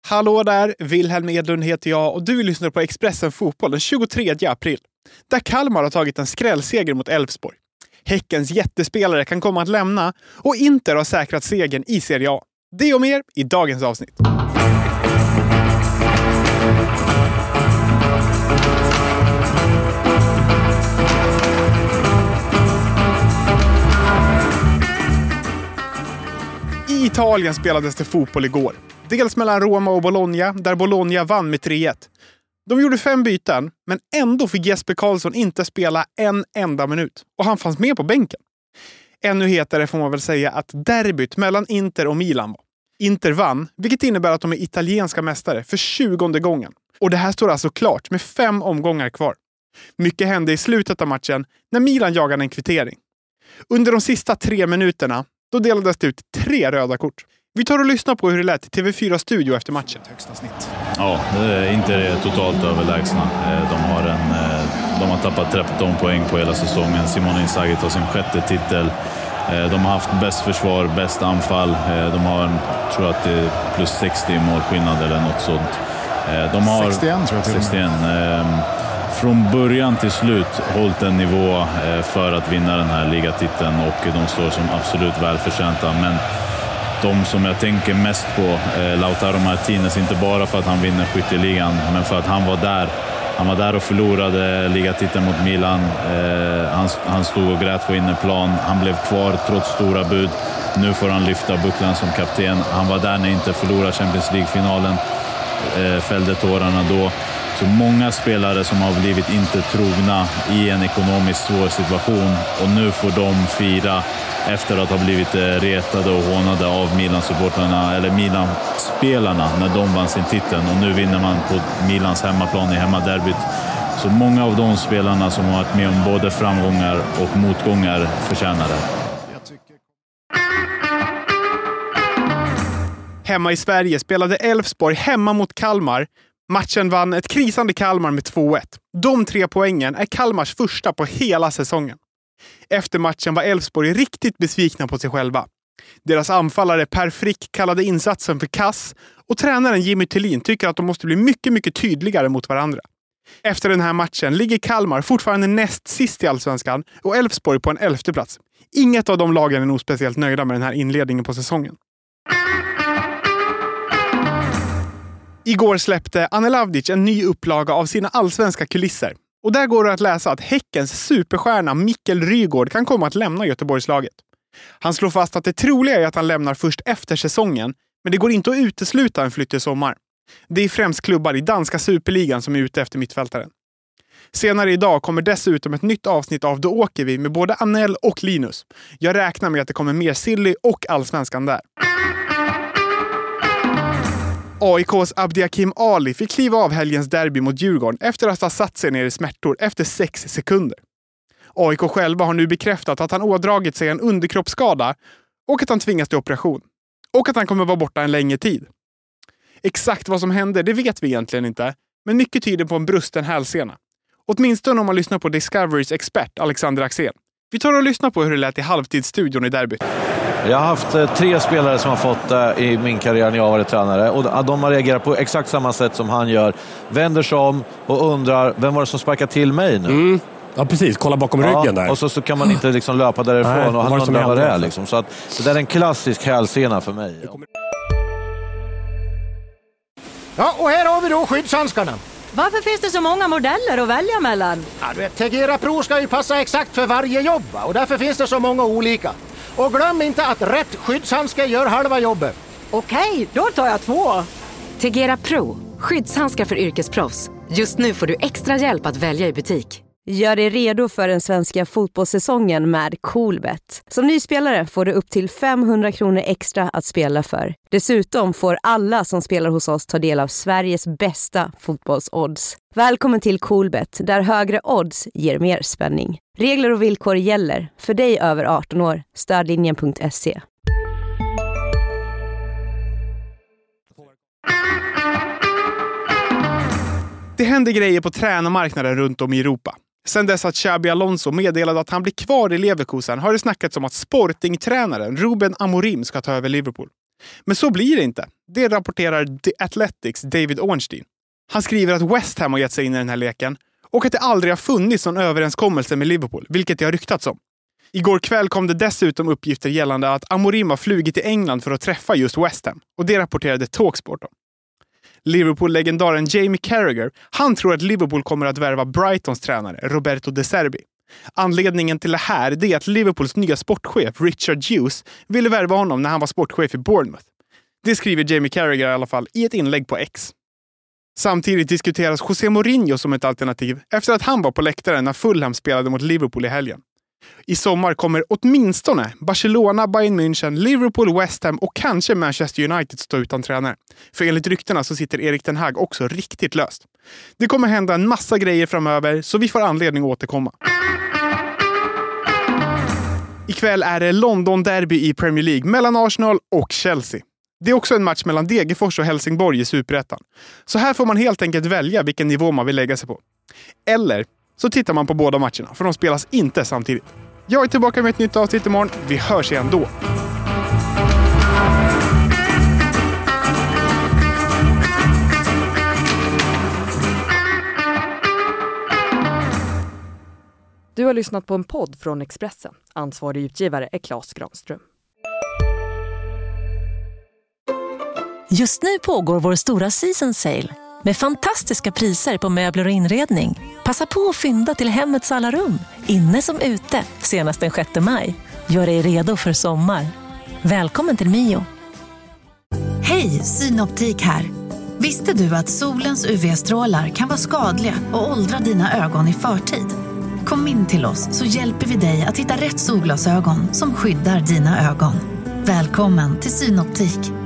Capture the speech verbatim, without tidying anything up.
Hallå där, Wilhelm Edlund heter jag och du lyssnar på Expressen Fotboll den tjugotredje april. Där Kalmar har tagit en skrällseger mot Elfsborg. Häckens jättespelare kan komma att lämna och Inter har säkrat segern i Serie A. Det och mer i dagens avsnitt. I Italien spelades det fotboll igår. Dels mellan Roma och Bologna, där Bologna vann med tre ett. De gjorde fem byten, men ändå fick Jesper Karlsson inte spela en enda minut. Och han fanns med på bänken. Ännu hetare får man väl säga att derbyt mellan Inter och Milan var. Inter vann, vilket innebär att de är italienska mästare för tjugonde gången. Och det här står alltså klart med fem omgångar kvar. Mycket hände i slutet av matchen när Milan jagade en kvittering. Under de sista tre minuterna då delades det ut tre röda kort. Vi tar och lyssnar på hur det lät i T V fyra-studio efter matchen. Högsta snitt. Ja, Inter är totalt överlägsna. De har, en, de har tappat tretton poäng på hela säsongen. Simone Inzaghi tar sin sjätte titel. De har haft bäst försvar, bäst anfall. De har, en, tror jag att det är plus sextio målskillnad eller något sånt. De har sextioen tror jag till sextioen. Från början till slut hållit en nivå för att vinna den här ligatiteln och de står som absolut välförtjänta. Men de som jag tänker mest på, Lautaro Martinez, inte bara för att han vinner skytteligan, men för att han var där. Han var där och förlorade ligatiteln mot Milan. Han, han stod och grät på innerplan. Han blev kvar trots stora bud. Nu får han lyfta bucklan som kapten. Han var där när inte förlorade Champions League-finalen. Fällde tårarna då. Så många spelare som har blivit inte trogna i en ekonomiskt svår situation. Och nu får de fira efter att ha blivit retade och hånade av Milan-supporterna eller Milan-spelarna när de vann sin titel. Och nu vinner man på Milans hemmaplan i hemmaderbyt. Så många av de spelarna som har varit med om både framgångar och motgångar förtjänar det. Hemma i Sverige spelade Elfsborg hemma mot Kalmar. Matchen vann ett krisande Kalmar med två ett. De tre poängen är Kalmars första på hela säsongen. Efter matchen var Elfsborg riktigt besvikna på sig själva. Deras anfallare Per Frick kallade insatsen för kass och tränaren Jimmy Tillin tycker att de måste bli mycket, mycket tydligare mot varandra. Efter den här matchen ligger Kalmar fortfarande näst sist i Allsvenskan och Elfsborg på en elfte plats. Inget av de lagen är nog speciellt nöjda med den här inledningen på säsongen. Igår släppte Ane Lavdic en ny upplaga av sina allsvenska kulisser. Och där går det att läsa att Häckens superstjärna Mikkel Rygaard kan komma att lämna Göteborgslaget. Han slår fast att det troliga är att han lämnar först efter säsongen, men det går inte att utesluta en flytt i sommar. Det är främst klubbar i danska superligan som är ute efter mittfältaren. Senare idag kommer dessutom ett nytt avsnitt av Då åker vi med både Anel och Linus. Jag räknar med att det kommer mer Silly och allsvenskan där. A I K:s Abdiakim Ali fick kliva av helgens derby mot Djurgården efter att ha satt sig ner i smärtor efter sex sekunder. A I K själva har nu bekräftat att han ådragit sig en underkroppsskada och att han tvingas till operation. Och att han kommer vara borta en längre tid. Exakt vad som hände, det vet vi egentligen inte, men mycket tyder på en brusten hälsena. Åtminstone om man lyssnar på Discoverys expert Alexander Axén. Vi tar och lyssnar på hur det lät i halvtidsstudion i derbyt. Jag har haft eh, tre spelare som har fått eh, i min karriär när jag har varit tränare. Och de har reagerat på exakt samma sätt som han gör. Vänder sig om och undrar, vem var det som sparkade till mig nu? Mm. Ja, precis. Kolla bakom ja, ryggen där. Och så, så kan man inte liksom löpa därifrån. Nej, och han undrar vad det är. Liksom. Så att, det där är en klassisk hälsena för mig. Ja. Ja, och här har vi då skyddshandskarna. Varför finns det så många modeller att välja mellan? Ja, du vet, Tegera Pro ska ju passa exakt för varje jobb. Och därför finns det så många olika. Och glöm inte att rätt skyddshandske gör halva jobbet. Okej, då tar jag två. Tegera Pro. Skyddshandskar för yrkesproffs. Just nu får du extra hjälp att välja i butik. Gör dig redo för den svenska fotbollssäsongen med Coolbet. Som ny spelare får du upp till femhundra kronor extra att spela för. Dessutom får alla som spelar hos oss ta del av Sveriges bästa fotbollsodds. Välkommen till Coolbet, där högre odds ger mer spänning. Regler och villkor gäller. För dig över arton år. Stödlinjen punkt se. Det händer grejer på tränarmarknaden runt om i Europa. Sen dess att Xabi Alonso meddelade att han blir kvar i Leverkusen har det snackats om att Sporting-tränaren Ruben Amorim ska ta över Liverpool. Men så blir det inte. Det rapporterar The Athletics David Ornstein. Han skriver att West Ham har gett sig in i den här leken och att det aldrig har funnits någon överenskommelse med Liverpool, vilket det har ryktats om. Igår kväll kom det dessutom uppgifter gällande att Amorim har flugit till England för att träffa just West Ham, och det rapporterade Talksport om. Liverpool-legendaren Jamie Carragher, han tror att Liverpool kommer att värva Brightons tränare Roberto De Zerbi. Anledningen till det här är att Liverpools nya sportchef Richard Hughes ville värva honom när han var sportchef i Bournemouth. Det skriver Jamie Carragher i alla fall i ett inlägg på X. Samtidigt diskuteras José Mourinho som ett alternativ efter att han var på läktaren när Fulham spelade mot Liverpool i helgen. I sommar kommer åtminstone Barcelona, Bayern München, Liverpool, West Ham och kanske Manchester United stå utan tränare. För enligt ryktena så sitter Erik ten Hag också riktigt löst. Det kommer hända en massa grejer framöver, så vi får anledning att återkomma. Ikväll är det London-derby i Premier League mellan Arsenal och Chelsea. Det är också en match mellan Degerfors och Helsingborg i Superettan. Så här får man helt enkelt välja vilken nivå man vill lägga sig på. Eller så tittar man på båda matcherna, för de spelas inte samtidigt. Jag är tillbaka med ett nytt avsnitt imorgon. Vi hörs igen då. Du har lyssnat på en podd från Expressen. Ansvarig utgivare är Claes Granström. Just nu pågår vår stora season sale med fantastiska priser på möbler och inredning. Passa på att fynda till hemmets alla rum, inne som ute, senast den sjätte maj. Gör dig redo för sommar. Välkommen till Mio. Hej, Synoptik här. Visste du att solens U V-strålar kan vara skadliga och åldra dina ögon i förtid? Kom in till oss så hjälper vi dig att hitta rätt solglasögon som skyddar dina ögon. Välkommen till Synoptik.